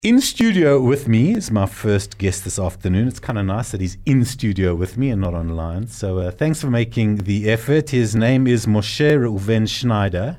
In studio with me is my first guest this afternoon. It's kind of nice that he's in studio with me and not online. So thanks for making the effort. His name is Moshe Reuven Schneider.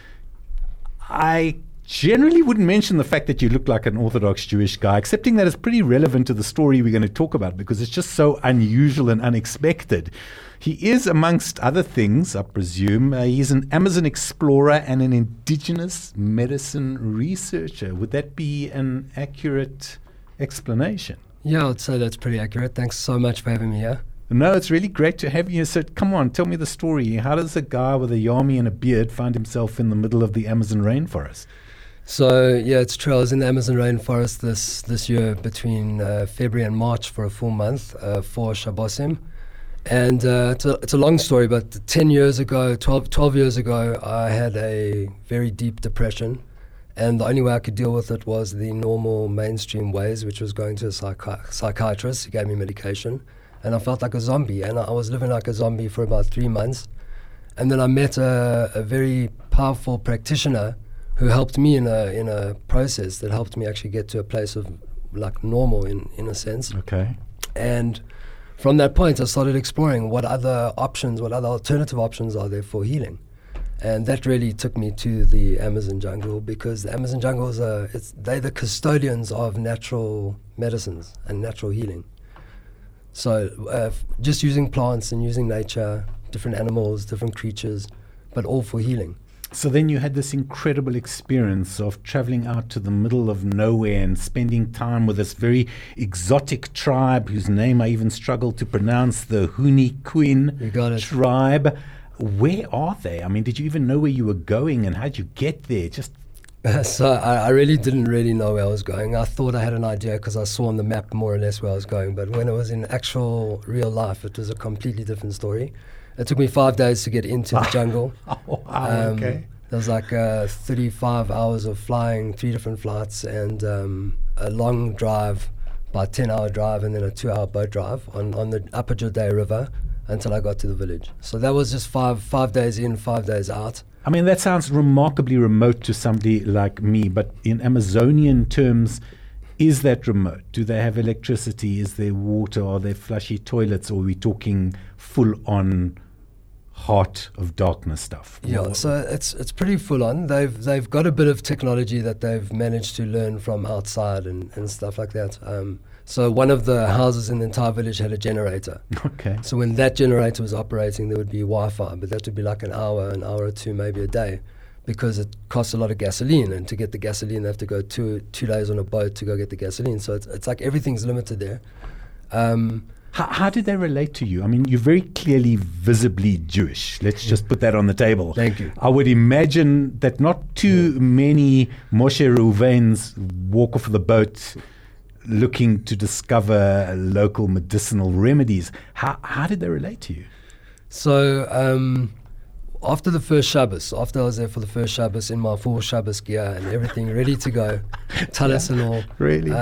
I generally wouldn't mention the fact that you look like an Orthodox Jewish guy, excepting that it's pretty relevant to the story we're going to talk about because it's just so unusual and unexpected. He is, amongst other things, I presume, he's an Amazon explorer and an indigenous medicine researcher. Would that be an accurate explanation? Yeah, I'd say that's pretty accurate. Thanks so much for having me here. No, it's really great to have you. So come on, tell me the story. How does a guy with a yarmulke and a beard find himself in the middle of the Amazon rainforest? So, yeah, it's true. I was in the Amazon rainforest this year between February and March for a full month for Shabbosim. And it's a long story, but 12 years ago, I had a very deep depression. And the only way I could deal with it was the normal mainstream ways, which was going to a psychiatrist. He gave me medication. And I felt like a zombie. And I was living like a zombie for about 3 months. And then I met a very powerful practitioner who helped me in a process that helped me actually get to a place of like normal in a sense. Okay. And from that point, I started exploring what other alternative options are there for healing. And that really took me to the Amazon jungle, because the Amazon jungle they're the custodians of natural medicines and natural healing. So just using plants and using nature, different animals, different creatures, but all for healing. So then you had this incredible experience of traveling out to the middle of nowhere and spending time with this very exotic tribe whose name I even struggle to pronounce, the Hunikuin tribe. Where are they? I mean, did you even know where you were going, and how did you get there? So I really didn't know where I was going. I thought I had an idea because I saw on the map more or less where I was going. But when it was in actual real life, it was a completely different story. It took me 5 days to get into the jungle. Oh, wow, okay. There was like 35 hours of flying, 3 different flights, and a long drive, about 10-hour drive, and then a 2-hour boat drive on the Upper Judea River until I got to the village. So that was just five days in, 5 days out. I mean, that sounds remarkably remote to somebody like me, but in Amazonian terms, is that remote? Do they have electricity? Is there water? Are there flushy toilets? Or are we talking full-on heart of darkness stuff? Yeah, so it's pretty full on. They've got a bit of technology that they've managed to learn from outside and stuff like that. So one of the houses in the entire village had a generator. Okay. So when that generator was operating, there would be Wi-Fi, but that would be like an hour or two, maybe a day, because it costs a lot of gasoline, and to get the gasoline, they have to go two days on a boat to go get the gasoline. So it's like everything's limited there. How did they relate to you? I mean, you're very clearly visibly Jewish. Let's just put that on the table. Thank you. I would imagine that not too many Moshe Reuvens walk off the boat looking to discover local medicinal remedies. How did they relate to you? So after the first Shabbos, after I was there for the first Shabbos in my full Shabbos gear and everything ready to go, talis and all, really?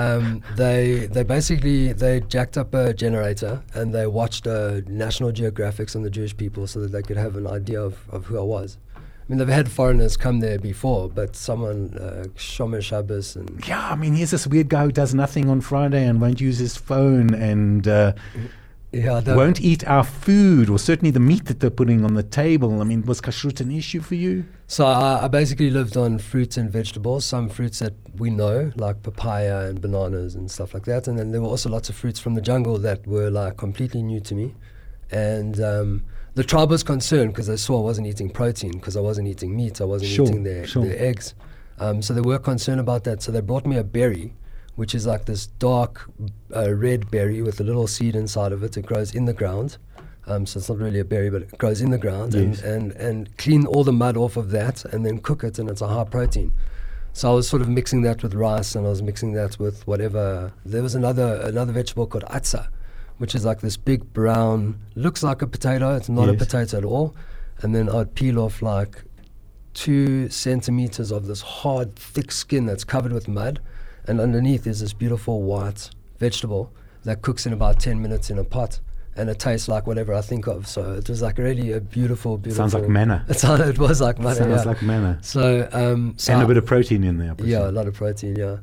They jacked up a generator and they watched National Geographics on the Jewish people so that they could have an idea of who I was. I mean, they've had foreigners come there before, but someone, Shomer Shabbos and... Yeah, I mean, here's this weird guy who does nothing on Friday and won't use his phone and... won't eat our food, or certainly the meat that they're putting on the table. I mean, was kashrut an issue for you? So I basically lived on fruits and vegetables, some fruits that we know, like papaya and bananas and stuff like that. And then there were also lots of fruits from the jungle that were like completely new to me. And the tribe was concerned because they saw I wasn't eating protein, because I wasn't eating meat, I wasn't eating their eggs. So they were concerned about that. So they brought me a berry, which is like this dark red berry with a little seed inside of it. It grows in the ground. So it's not really a berry, but it grows in the ground. Yes. And clean all the mud off of that and then cook it, and it's a high protein. So I was sort of mixing that with rice, and I was mixing that with whatever. There was another vegetable called atza, which is like this big brown, looks like a potato. It's not a potato at all. And then I'd peel off like 2 centimeters of this hard, thick skin that's covered with mud. And underneath is this beautiful white vegetable that cooks in about 10 minutes in a pot. And it tastes like whatever I think of. So it was like really a beautiful... Sounds like manna. It was like manna, Sounds like manna. So and a bit of protein in there, I presume. Yeah, a lot of protein, yeah.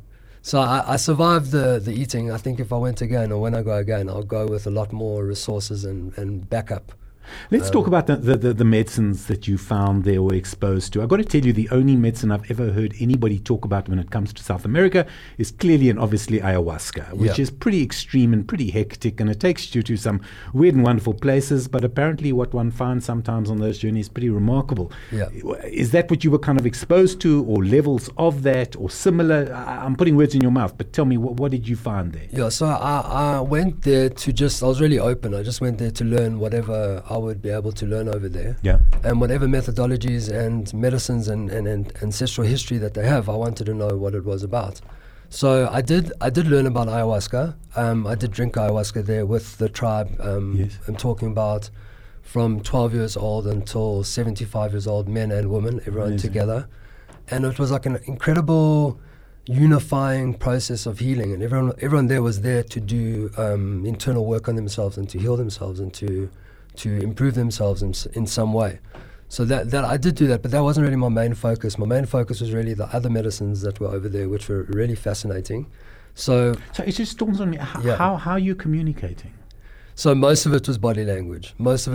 So I survived the eating. I think if I went again, or when I go again, I'll go with a lot more resources and backup. Let's talk about the medicines that you found there or exposed to. I've got to tell you, the only medicine I've ever heard anybody talk about when it comes to South America is clearly and obviously ayahuasca, which is pretty extreme and pretty hectic, and it takes you to some weird and wonderful places, but apparently what one finds sometimes on those journeys is pretty remarkable. Yeah. Is that what you were kind of exposed to, or levels of that, or similar? I'm putting words in your mouth, but tell me, what did you find there? Yeah, so I went there I was really open. I just went there to learn whatever I would be able to learn over there. Yeah. And whatever methodologies and medicines and ancestral history that they have, I wanted to know what it was about. So I did learn about ayahuasca. I did drink ayahuasca there with the tribe. Yes. I'm talking about from 12 years old until 75 years old, men and women, everyone Amazing. together. And it was like an incredible unifying process of healing, and everyone there was there to do internal work on themselves and to heal themselves and to improve themselves in some way. So that I did do that, but that wasn't really my main focus. My main focus was really the other medicines that were over there, which were really fascinating. So it just dawns on me, how are you communicating? So most of it was body language.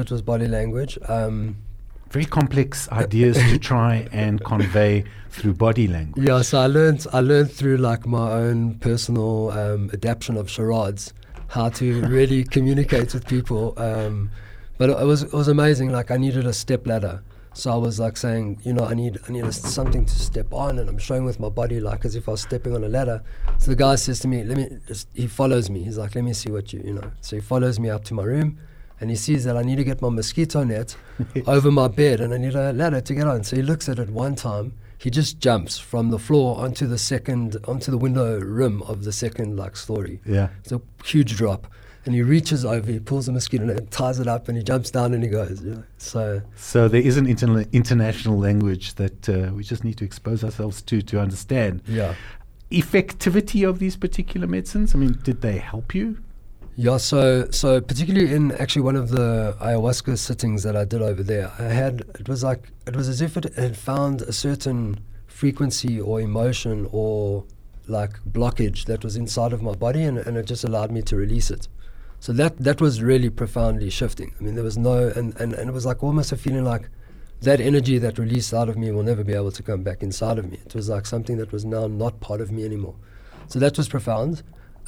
Very complex ideas to try and convey through body language. Yeah, so I learned through like my own personal adaptation of charades how to really communicate with people. But it was amazing. Like I needed a step ladder, so I was like saying, I need something to step on, and I'm showing with my body like as if I was stepping on a ladder. So the guy says to me, he follows me. He's like, let me see what you. So he follows me up to my room. And he sees that I need to get my mosquito net over my bed, and I need a ladder to get on. So he looks at it one time. He just jumps from the floor onto the window rim of the second story. Yeah, it's a huge drop. And he reaches over, he pulls the mosquito net, ties it up, and he jumps down and he goes. So there is an international language that we just need to expose ourselves to understand. Yeah. Effectivity of these particular medicines. I mean, did they help you? Yeah, so particularly in actually one of the ayahuasca sittings that I did over there, it was as if it had found a certain frequency or emotion or like blockage that was inside of my body, and it just allowed me to release it. So that was really profoundly shifting. I mean, there was and it was like almost a feeling like that energy that released out of me will never be able to come back inside of me. It was like something that was now not part of me anymore. So that was profound.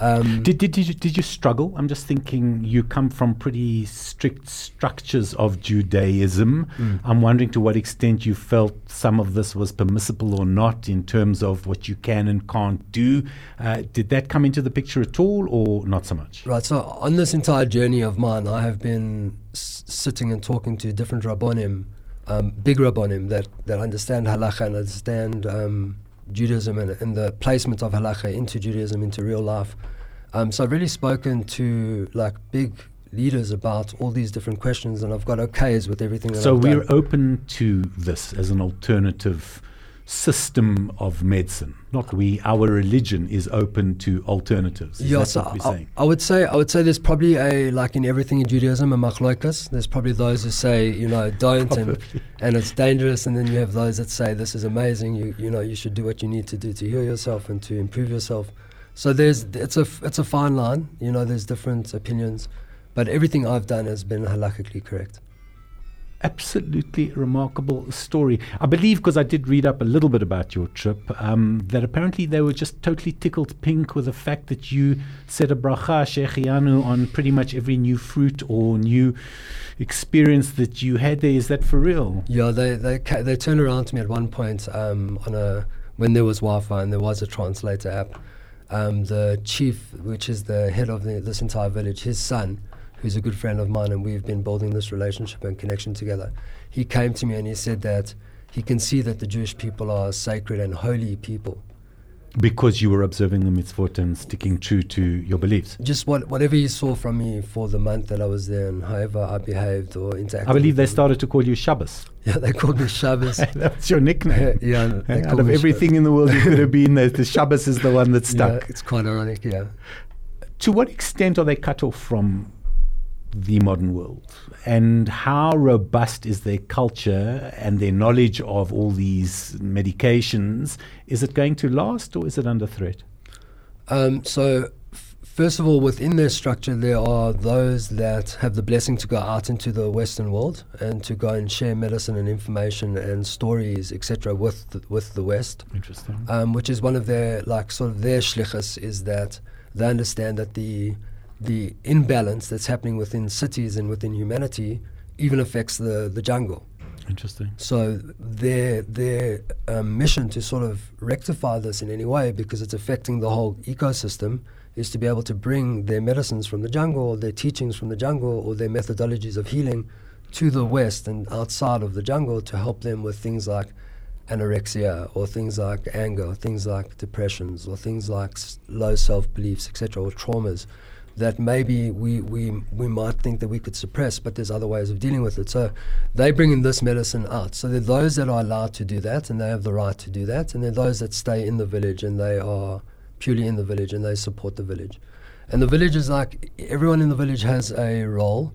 Did you struggle? I'm just thinking you come from pretty strict structures of Judaism. I'm wondering to what extent you felt some of this was permissible or not in terms of what you can and can't do. Did that come into the picture at all, or not so much? Right, so on this entire journey of mine, I have been sitting and talking to different Rabbonim, big Rabbonim that understand halakha and understand Judaism and the placement of halakha into Judaism, into real life. So I've really spoken to big leaders about all these different questions, and I've got okays with everything that So I've we're done. open to this as an alternative system of medicine. Our religion is open to alternatives. Is that so what we're saying? I would say there's probably in everything in Judaism, a machlokas. There's probably those who say, don't, and it's dangerous, and then you have those that say this is amazing. You should do what you need to do to heal yourself and to improve yourself. So it's a fine line. There's different opinions, but everything I've done has been halakhically correct. Absolutely remarkable story. I believe, because I did read up a little bit about your trip, that apparently they were just totally tickled pink with the fact that you said a bracha, shechianu, on pretty much every new fruit or new experience that you had there. Is that for real? Yeah, they turned around to me at one point when there was Wi-Fi and there was a translator app. The chief, which is the head of this entire village, his son, who's a good friend of mine, and we've been building this relationship and connection together. He came to me and he said that he can see that the Jewish people are sacred and holy people. Because you were observing the mitzvot and sticking true to your beliefs. Just whatever he saw from me for the month that I was there and however I behaved or interacted. I believe they started to call you Shabbos. Yeah, they called me Shabbos. That's your nickname. Yeah. Out of everything in the world you could have been, the Shabbos is the one that stuck. Yeah, it's quite ironic, yeah. To what extent are they cut off from the modern world, and how robust is their culture and their knowledge of all these medications? Is it going to last, or is it under threat? So first of all, within their structure, there are those that have the blessing to go out into the Western world and to go and share medicine and information and stories, etc., with the West. Interesting. Which is one of their, like, sort of their shlichus, is that they understand that the imbalance that's happening within cities and within humanity even affects the jungle. Interesting. So their mission to sort of rectify this in any way, because it's affecting the whole ecosystem, is to be able to bring their medicines from the jungle, or their teachings from the jungle, or their methodologies of healing to the West and outside of the jungle to help them with things like anorexia, or things like anger, or things like depressions, or things like low self-beliefs, etc., or traumas that maybe we might think that we could suppress, but there's other ways of dealing with it. So they bring in this medicine out. So there are those that are allowed to do that, and they have the right to do that, and there are those that stay in the village, and they are purely in the village, and they support the village. And the village is like, everyone in the village has a role,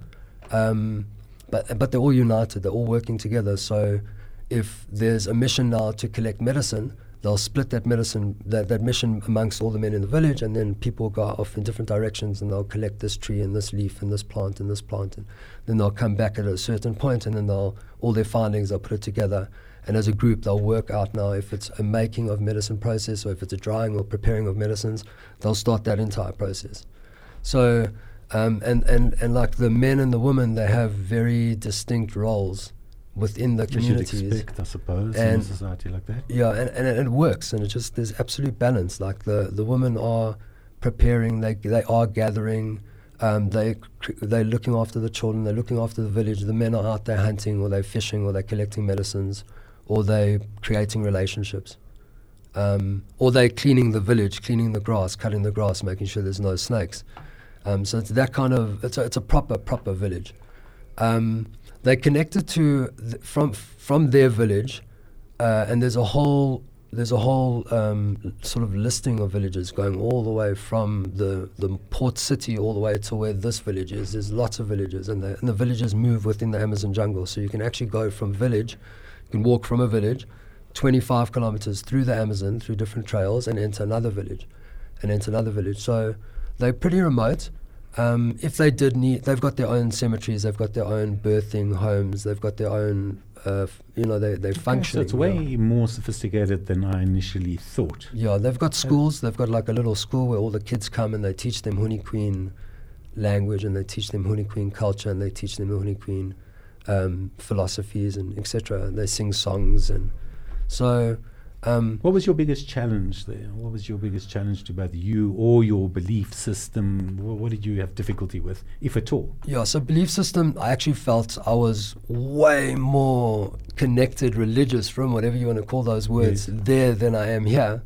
but they're all united, they're all working together. So if there's a mission now to collect medicine, they'll split that mission amongst all the men in the village, and then people go off in different directions, and they'll collect this tree and this leaf and this plant and this plant, and then they'll come back at a certain point, and then all their findings, they'll put it together, and as a group they'll work out now if it's a making of medicine process, or if it's a drying or preparing of medicines, they'll start that entire process. So and like the men and the women, they have very distinct roles within the communities. You should expect, I suppose, in a society like that. Yeah, and it works, and there's absolute balance. Like the women are preparing, they are gathering, they're looking after the children, they're looking after the village. The men are out there hunting, or they're fishing, or they're collecting medicines, or they're creating relationships, or they're cleaning the village, cleaning the grass, cutting the grass, making sure there's no snakes. So it's that kind of, it's a proper village. They connected to from their village, and there's a whole sort of listing of villages going all the way from the port city all the way to where this village is. There's lots of villages, and the villages move within the Amazon jungle. So you can actually go from village, you can walk from a village 25 kilometers through the Amazon, through different trails, and enter another village, So they're pretty remote. If they did need, they've got their own cemeteries, they've got their own birthing homes, they've got their own, they function. So it's way more sophisticated than I initially thought. Yeah, they've got schools. They've got like a little school where all the kids come, and they teach them Huni Queen language, and they teach them Huni Queen culture, and they teach them Huni Queen philosophies, and etc. And they sing songs, and so. What was your biggest challenge there? What was your biggest challenge to both you or your belief system? What did you have difficulty with, if at all? Yeah, so belief system, I actually felt I was way more connected, religious, from whatever you want to call those words, there than I am here.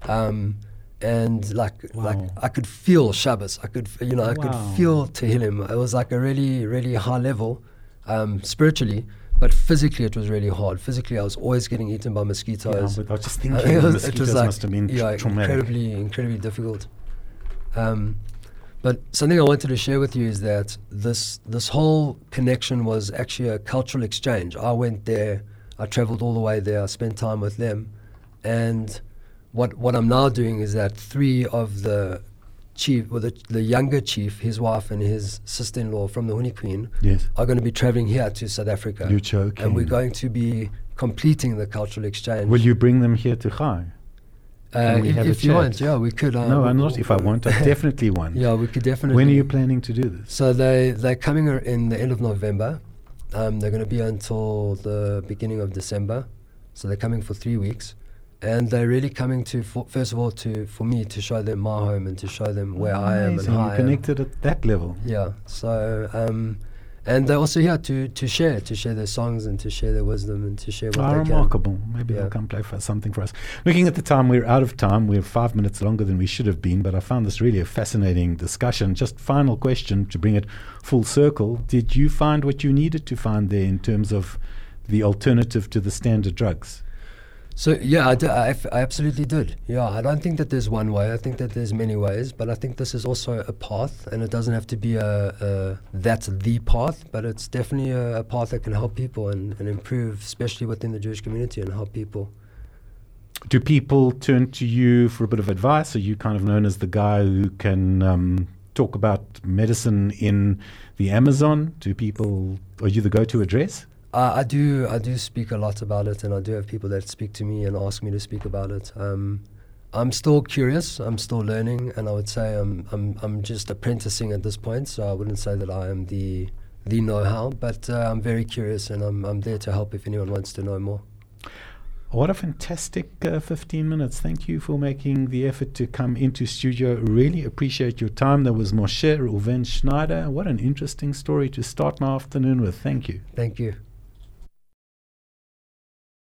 And like I could feel Shabbos. I could feel Tehillim. It was like a really, really high level, spiritually. But physically, it was really hard. Physically, I was always getting eaten by mosquitoes. Yeah, but I was just thinking the mosquitoes must have been traumatic. Incredibly difficult. But something I wanted to share with you is that this whole connection was actually a cultural exchange. I went there, I traveled all the way there, I spent time with them. And what I'm now doing is that 3 of the chief, or the younger chief, his wife and his sister-in-law from the Huni Queen, are going to be traveling here to South Africa. You're joking. And we're going to be completing the cultural exchange. Will you bring them here to Chai? If you want, yeah, we could. No, I'm not if I want. I definitely want. Yeah, we could definitely. When are you planning to do this? So they're coming in the end of November. They're going to be until the beginning of December. So they're coming for 3 weeks. And they're really coming first of all, for me to show them my home and to show them where I am and how I am. Connected at that level. Yeah. So, and they're also here to share their songs and to share their wisdom and to share what they remarkable. can. Maybe they'll come play something for us. Looking at the time, we're out of time. We're 5 minutes longer than we should have been, but I found this really a fascinating discussion. Just final question to bring it full circle. Did you find what you needed to find there in terms of the alternative to the standard drugs? So yeah, I absolutely did. Yeah, I don't think that there's one way. I think that there's many ways, but I think this is also a path, and it doesn't have to be that's the path, but it's definitely a path that can help people and improve, especially within the Jewish community, and help people. Do people turn to you for a bit of advice? Are you kind of known as the guy who can talk about medicine in the Amazon? Are you the go-to address? I do speak a lot about it, and I do have people that speak to me and ask me to speak about it. I'm still curious. I'm still learning, and I would say I'm just apprenticing at this point. So I wouldn't say that I am the know-how, but I'm very curious, and I'm there to help if anyone wants to know more. What a fantastic 15 minutes. Thank you for making the effort to come into studio. Really appreciate your time. That was Moshe Reuven Schneider. What an interesting story to start my afternoon with. Thank you. Thank you.